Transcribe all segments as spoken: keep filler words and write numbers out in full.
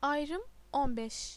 Ayrım on beş.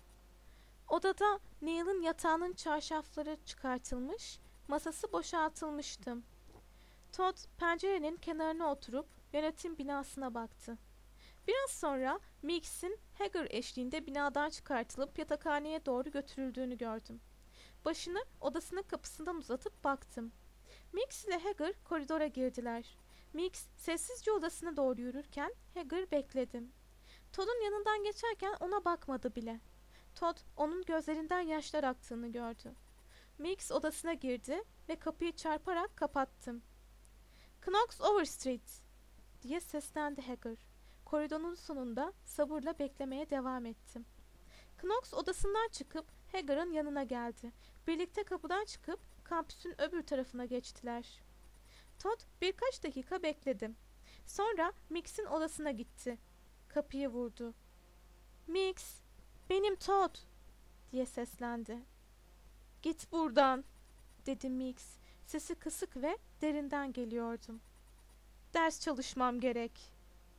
Odada Neil'in yatağının çarşafları çıkartılmış, masası boşaltılmıştı. Todd pencerenin kenarına oturup yönetim binasına baktı. Biraz sonra Meeks'in Hager eşliğinde binadan çıkartılıp yatakhaneye doğru götürüldüğünü gördüm. Başını odasının kapısından uzatıp baktım. Meeks ile Hager koridora girdiler. Meeks sessizce odasına doğru yürürken Hager bekledi. Todd'un yanından geçerken ona bakmadı bile. Todd onun gözlerinden yaşlar aktığını gördü. Meeks odasına girdi ve kapıyı çarparak kapattı. "Knox Overstreet!" diye seslendi Hager. Koridorun sonunda sabırla beklemeye devam ettim. Knox odasından çıkıp Hager'ın yanına geldi. Birlikte kapıdan çıkıp kampüsün öbür tarafına geçtiler. Todd birkaç dakika bekledi. Sonra Meeks'in odasına gitti. Kapıyı vurdu. "Meeks, benim Todd!" diye seslendi. "Git buradan!" dedi Meeks. Sesi kısık ve derinden geliyordu. "Ders çalışmam gerek."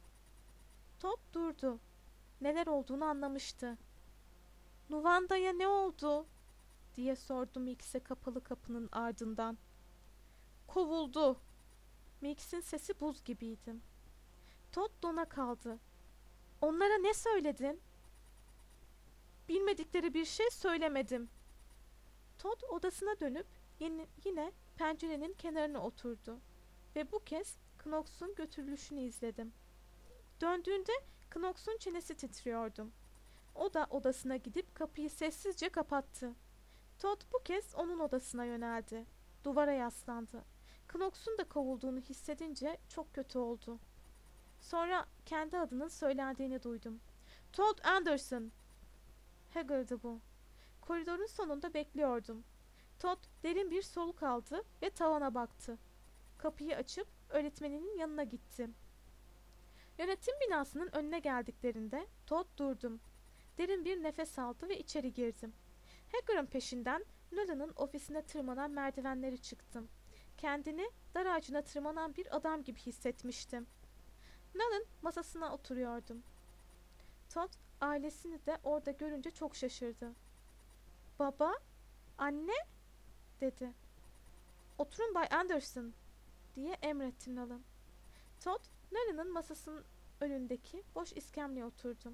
Todd durdu. Neler olduğunu anlamıştı. "Nuvanda'ya ne oldu?" diye sordu Meeks'e kapalı kapının ardından. "Kovuldu." Meeks'in sesi buz gibiydi. Todd dona kaldı. "Onlara ne söyledin?" "Bilmedikleri bir şey söylemedim." Todd odasına dönüp yine, yine pencerenin kenarına oturdu ve bu kez Knox'un götürülüşünü izledim. Döndüğünde Knox'un çenesi titriyordu. O da odasına gidip kapıyı sessizce kapattı. Todd bu kez onun odasına yöneldi. Duvara yaslandı. Knox'un da kovulduğunu hissedince çok kötü oldu. Sonra kendi adının söylendiğini duydum. "Todd Anderson!" Hager'dı bu. Koridorun sonunda bekliyordum. Todd derin bir soluk aldı ve tavana baktı. Kapıyı açıp öğretmeninin yanına gitti. Yönetim binasının önüne geldiklerinde Todd durdum. Derin bir nefes aldı ve içeri girdim. Hager'ın peşinden Nolan'ın ofisine tırmanan merdivenleri çıktım. Kendini dar ağacına tırmanan bir adam gibi hissetmiştim. Nolan masasına oturuyordum. Todd ailesini de orada görünce çok şaşırdı. "Baba, anne?" dedi. "Oturun Bay Anderson," diye emretti Nolan. Todd, Nolan'ın masasının önündeki boş iskemleye oturdu.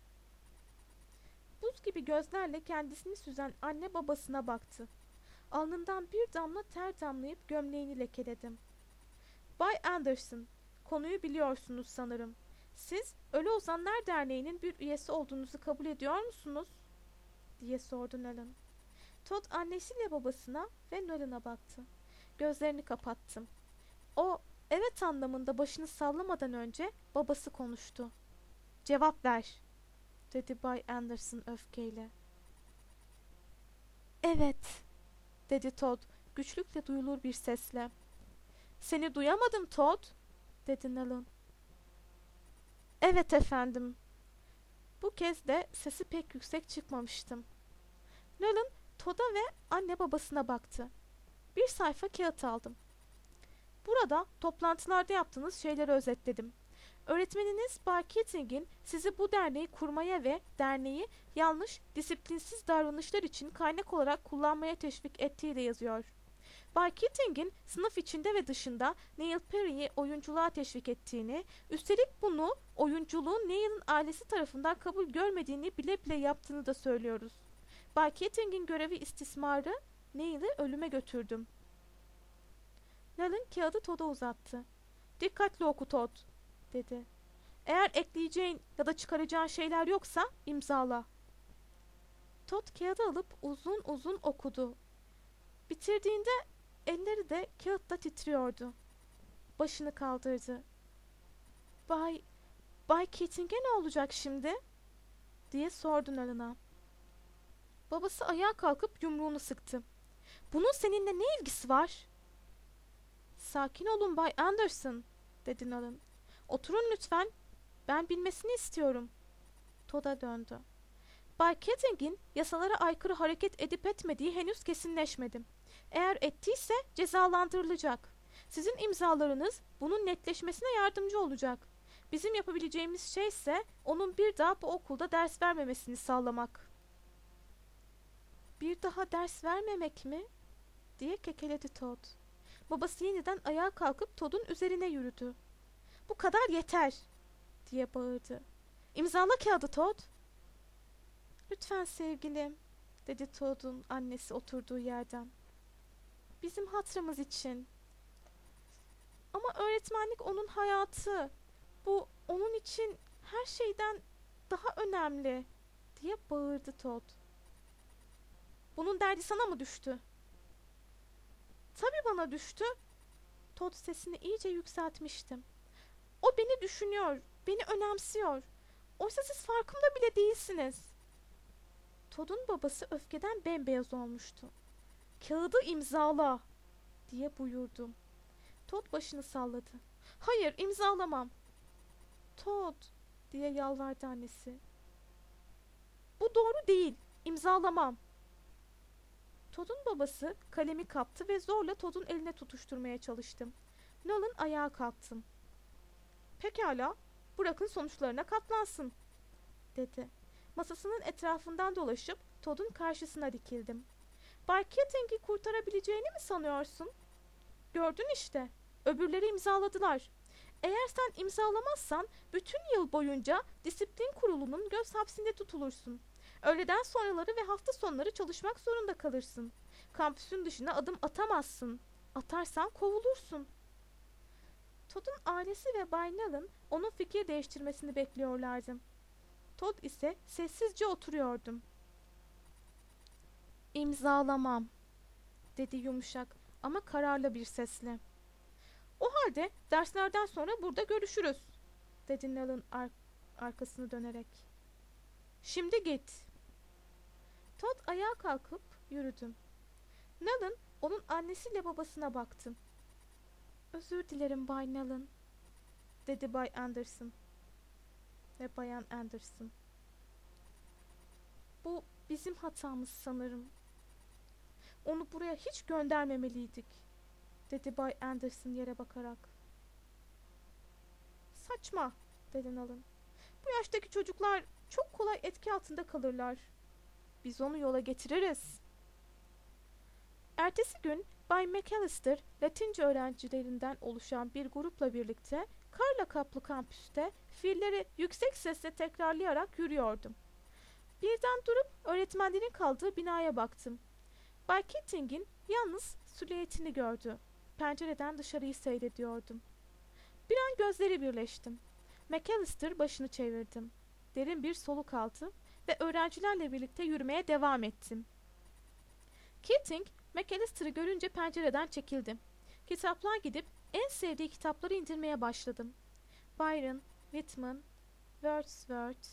Buz gibi gözlerle kendisini süzen anne babasına baktı. Alnından bir damla ter damlayıp gömleğini lekeledim. "Bay Anderson, konuyu biliyorsunuz sanırım. Siz Ölü Ozanlar Derneği'nin bir üyesi olduğunuzu kabul ediyor musunuz?" diye sordu Nolan. Todd annesiyle babasına ve Nolan'a baktı. Gözlerini kapattım. O, evet anlamında başını sallamadan önce babası konuştu. "Cevap ver," dedi Bay Anderson öfkeyle. "Evet," dedi Todd güçlükle duyulur bir sesle. "Seni duyamadım Todd," dedi Nolan. "Evet efendim." Bu kez de sesi pek yüksek çıkmamıştım. Nolan Todd'a ve anne babasına baktı. Bir sayfa kağıt aldım. "Burada toplantılarda yaptığınız şeyleri özetledim. Öğretmeniniz Bay Keating'in sizi bu derneği kurmaya ve derneği yanlış, disiplinsiz davranışlar için kaynak olarak kullanmaya teşvik ettiği de yazıyor. Bay Keating'in sınıf içinde ve dışında Neil Perry'i oyunculuğa teşvik ettiğini, üstelik bunu oyunculuğun Neil'in ailesi tarafından kabul görmediğini bile bile yaptığını da söylüyoruz. Bay Keating'in görevi istismarı, Neil'i ölüme götürdüm." Nolan kağıdı Todd'a uzattı. "Dikkatli oku Todd," dedi. "Eğer ekleyeceğin ya da çıkaracağın şeyler yoksa imzala." Todd kağıdı alıp uzun uzun okudu. Bitirdiğinde elleri de kağıtta titriyordu. Başını kaldırdı. Bay, Bay Keating'e ne olacak şimdi?" diye sordu Nolan'a. Babası ayağa kalkıp yumruğunu sıktı. "Bunun seninle ne ilgisi var?" "Sakin olun Bay Anderson," dedi Nolan. "Oturun lütfen. Ben bilmesini istiyorum." Todd'a döndü. "Bay Keating'in yasalara aykırı hareket edip etmediği henüz kesinleşmedi. Eğer ettiyse cezalandırılacak. Sizin imzalarınız bunun netleşmesine yardımcı olacak. Bizim yapabileceğimiz şey ise onun bir daha bu okulda ders vermemesini sağlamak. Bir daha ders vermemek mi? Diye kekeledi Todd. Babası yeniden ayağa kalkıp Todd'un üzerine yürüdü. Bu kadar yeter, diye bağırdı. İmzala kağıdı Todd. Lütfen sevgilim, dedi Todd'un annesi oturduğu yerden. Bizim hatırımız için. Ama öğretmenlik onun hayatı. Bu onun için her şeyden daha önemli, diye bağırdı Todd. Bunun derdi sana mı düştü? Tabii bana düştü. Todd sesini iyice yükseltmiştim. O beni düşünüyor, beni önemsiyor. Oysa siz farkında bile değilsiniz. Todd'un babası öfkeden bembeyaz olmuştu. Kağıdı imzala, diye buyurdum. Todd başını salladı. Hayır, imzalamam. Todd, diye yalvardı annesi. Bu doğru değil, imzalamam. Todd'un babası kalemi kaptı ve zorla Todd'un eline tutuşturmaya çalıştım. Nolan ayağa kalktım. Pekala, bırakın sonuçlarına katlansın, dedi. Masasının etrafından dolaşıp Todd'un karşısına dikildim. Bay Keating'i kurtarabileceğini mi sanıyorsun? Gördün işte, öbürleri imzaladılar. Eğer sen imzalamazsan bütün yıl boyunca disiplin kurulunun göz hapsinde tutulursun. Öğleden sonraları ve hafta sonları çalışmak zorunda kalırsın. Kampüsün dışına adım atamazsın. Atarsan kovulursun. Todd'un ailesi ve Bay Nolan onun fikir değiştirmesini bekliyorlardı. Todd ise sessizce oturuyordum. İmzalamam, dedi yumuşak ama kararlı bir sesle. O halde derslerden sonra burada görüşürüz, dedi Nolan ar arkasını dönerek. Şimdi git. Todd ayağa kalkıp yürüdüm. Nolan onun annesiyle babasına baktı. Özür dilerim Bay Nolan, dedi Bay Anderson ve Bayan Anderson. Bu bizim hatamız sanırım. Onu buraya hiç göndermemeliydik, dedi Bay Anderson yere bakarak. Saçma, dedi Nolan. Bu yaştaki çocuklar çok kolay etki altında kalırlar. Biz onu yola getiririz. Ertesi gün Bay McAllister, Latince öğrencilerinden oluşan bir grupla birlikte karla kaplı kampüste fiilleri yüksek sesle tekrarlayarak yürüyordum. Birden durup öğretmenlerin kaldığı binaya baktım. Bay Keating'in yalnız silüetini gördü. Pencereden dışarıyı seyrediyordum. Bir an gözleri birleştim. McAllister başını çevirdim. Derin bir soluk aldı ve öğrencilerle birlikte yürümeye devam ettim. Keating, McAllister'ı görünce pencereden çekildi. Kitaplığa gidip en sevdiği kitapları indirmeye başladım. Byron, Whitman, Wordsworth.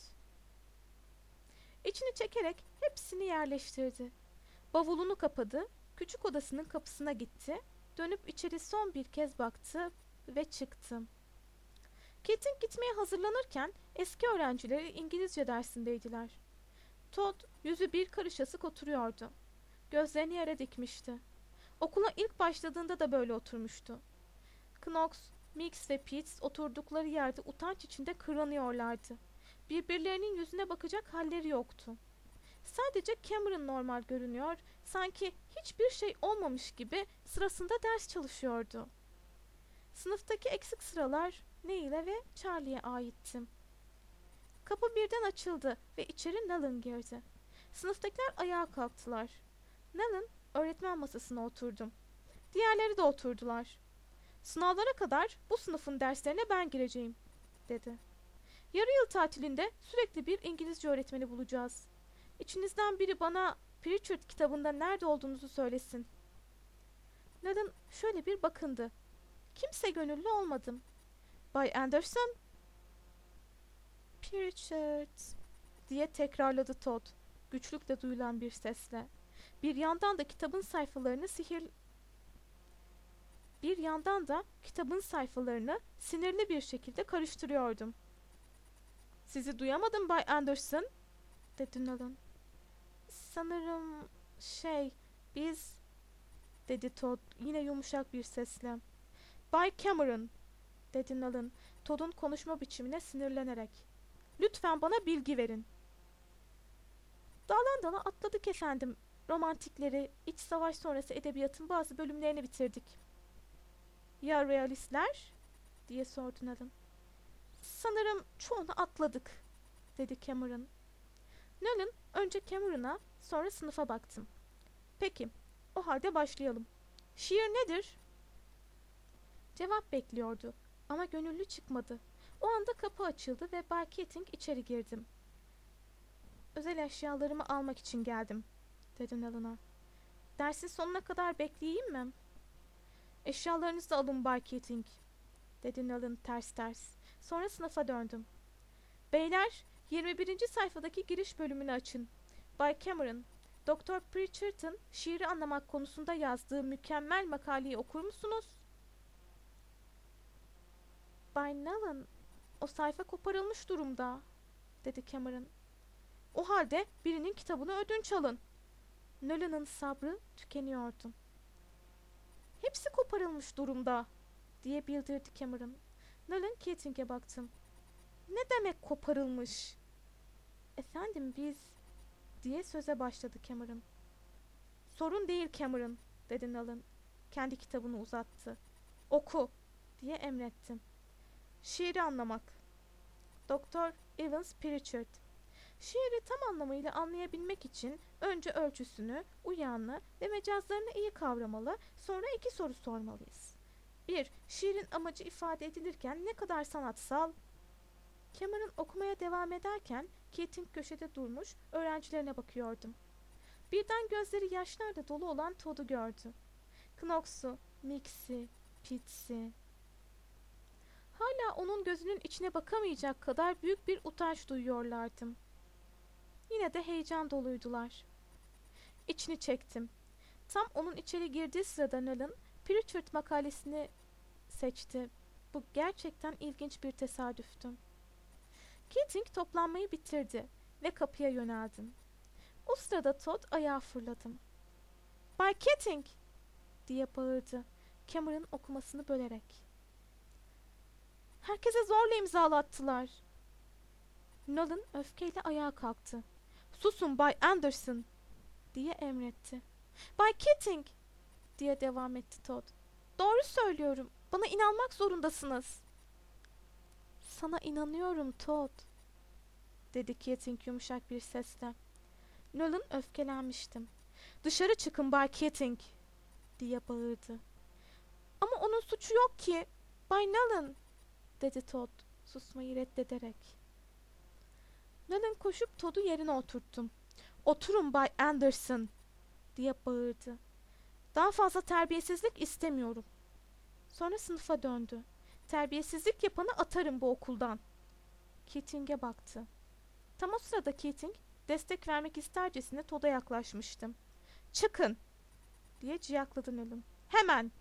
İçini çekerek hepsini yerleştirdi. Bavulunu kapadı, küçük odasının kapısına gitti, dönüp içeri son bir kez baktı ve çıktı. Keating gitmeye hazırlanırken eski öğrencileri İngilizce dersindeydiler. Todd yüzü bir karış asık oturuyordu. Gözlerini yere dikmişti. Okula ilk başladığında da böyle oturmuştu. Knox, Mix ve Pitts oturdukları yerde utanç içinde kıvranıyorlardı. Birbirlerinin yüzüne bakacak halleri yoktu. Sadece Cameron normal görünüyor, sanki hiçbir şey olmamış gibi sırasında ders çalışıyordu. Sınıftaki eksik sıralar Neil'e ve Charlie'ye aitti. Kapı birden açıldı ve içeri Nolan girdi. Sınıftakiler ayağa kalktılar. Nolan öğretmen masasına oturdu. Diğerleri de oturdular. Sınavlara kadar bu sınıfın derslerine ben gireceğim, dedi. Yarı yıl tatilinde sürekli bir İngilizce öğretmeni bulacağız. İçinizden biri bana Pritchard kitabında nerede olduğunuzu söylesin. Nolan şöyle bir bakındı. Kimse gönüllü olmadım. Bay Anderson? Pritchard, diye tekrarladı Todd, güçlükle duyulan bir sesle. Bir yandan da kitabın sayfalarını sihir Bir yandan da kitabın sayfalarını sinirli bir şekilde karıştırıyordum. Sizi duyamadım Bay Anderson, dedi Nolan. Sanırım şey, biz, dedi Todd yine yumuşak bir sesle. Bay Cameron, dedi Nolan. Todd'un konuşma biçimine sinirlenerek. Lütfen bana bilgi verin. Daldan dala atladık efendim. Romantikleri, iç savaş sonrası edebiyatın bazı bölümlerini bitirdik. Ya realistler? Diye sordu Nolan. Sanırım çoğunu atladık, dedi Cameron. Nolan önce Cameron'a, sonra sınıfa baktım. Peki, o halde başlayalım. Şiir nedir? Cevap bekliyordu ama gönüllü çıkmadı. O anda kapı açıldı ve Bay Keating içeri girdim. Özel eşyalarımı almak için geldim, dedi Nolan'a. Dersin sonuna kadar bekleyeyim mi? Eşyalarınızı da alın Bay Keating, dedi Nolan ters ters. Sonra sınıfa döndüm. Beyler, yirmi birinci sayfadaki giriş bölümünü açın. Bay Cameron, Doktor Pritchard'ın şiiri anlamak konusunda yazdığı mükemmel makaleyi okur musunuz? Bay Nolan, o sayfa koparılmış durumda, dedi Cameron. O halde birinin kitabını ödünç alın. Nolan'ın sabrı tükeniyordu. Hepsi koparılmış durumda, diye bildirdi Cameron. Nolan Keating'e baktım. Ne demek koparılmış? Efendim biz, diye söze başladı Cameron. Sorun değil Cameron, dedi Nolan. Kendi kitabını uzattı. Oku, diye emrettim. Şiiri anlamak. Doktor Evans Pritchard. Şiiri tam anlamıyla anlayabilmek için önce ölçüsünü, uyağını ve mecazlarını iyi kavramalı, sonra iki soru sormalıyız. bir. Şiirin amacı ifade edilirken ne kadar sanatsal? Cameron okumaya devam ederken Keating köşede durmuş, öğrencilerine bakıyordum. Birden gözleri yaşlarla dolu olan Todd'u gördü. Knox'u, Mix'i, Pitts'i. Hala onun gözünün içine bakamayacak kadar büyük bir utanç duyuyorlardım. Yine de heyecan doluydular. İçini çektim. Tam onun içeri girdiği sırada Nolan, Pritchard makalesini seçti. Bu gerçekten ilginç bir tesadüftü. Keating toplanmayı bitirdi ve kapıya yöneldim. O sırada Todd ayağa fırladım. Bay Keating! Diye bağırdı, Cameron okumasını bölerek. Herkese zorla imzalattılar. Nolan öfkeyle ayağa kalktı. Susun Bay Anderson! Diye emretti. Bay Keating! Diye devam etti Todd. Doğru söylüyorum. Bana inanmak zorundasınız. Sana inanıyorum Todd, dedi Keating yumuşak bir sesle. Nolan öfkelenmiştim. Dışarı çıkın Bay Keating, diye bağırdı. Ama onun suçu yok ki. Bay Nolan, dedi Todd susmayı reddederek. Nolan koşup Todd'u yerine oturttum. Oturun Bay Anderson, diye bağırdı. Daha fazla terbiyesizlik istemiyorum. Sonra sınıfa döndü. Terbiyesizlik yapanı atarım bu okuldan. Keating'e baktı. Tam o sırada Keating destek vermek istercesine Todd'a yaklaşmıştım. Çıkın, diye ciyakladı Nolan. Hemen.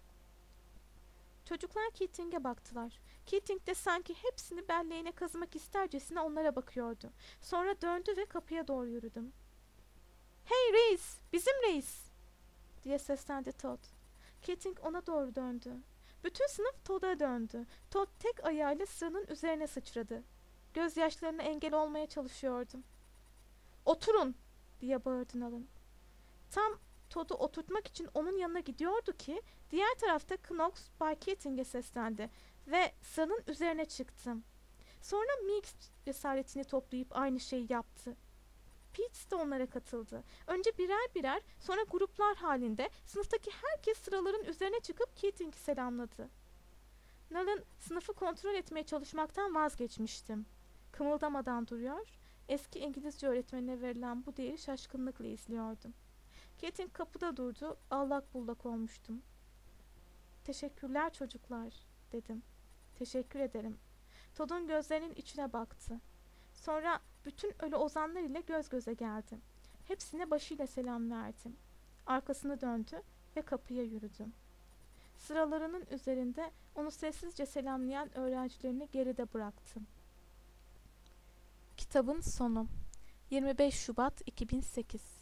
Çocuklar Keating'e baktılar. Keating de sanki hepsini belleğine kazımak istercesine onlara bakıyordu. Sonra döndü ve kapıya doğru yürüdüm. Hey reis, bizim reis, diye seslendi Todd. Keating ona doğru döndü. Bütün sınıf Todd'a döndü. Todd tek ayağıyla sıranın üzerine sıçradı. Gözyaşlarına engel olmaya çalışıyordum. Oturun, diye bağırdı Nolan. Tam Todd'u oturtmak için onun yanına gidiyordu ki diğer tarafta Knox Bay Keating'e seslendi ve sıranın üzerine çıktım. Sonra Mix cesaretini toplayıp aynı şeyi yaptı. Pitts de onlara katıldı. Önce birer birer, sonra gruplar halinde sınıftaki herkes sıraların üzerine çıkıp Keating'i selamladı. Nolan sınıfı kontrol etmeye çalışmaktan vazgeçmiştim. Kımıldamadan duruyor, eski İngilizce öğretmenine verilen bu değeri şaşkınlıkla izliyordum. Keating kapıda durdu, allak bullak olmuştum. Teşekkürler çocuklar, dedim. Teşekkür ederim. Todd'un gözlerinin içine baktı. Sonra bütün ölü ozanlar ile göz göze geldim. Hepsine başıyla selam verdim. Arkasını döndü ve kapıya yürüdüm. Sıralarının üzerinde onu sessizce selamlayan öğrencilerini geride bıraktım. Kitabın sonu. yirmi beş Şubat iki bin sekiz.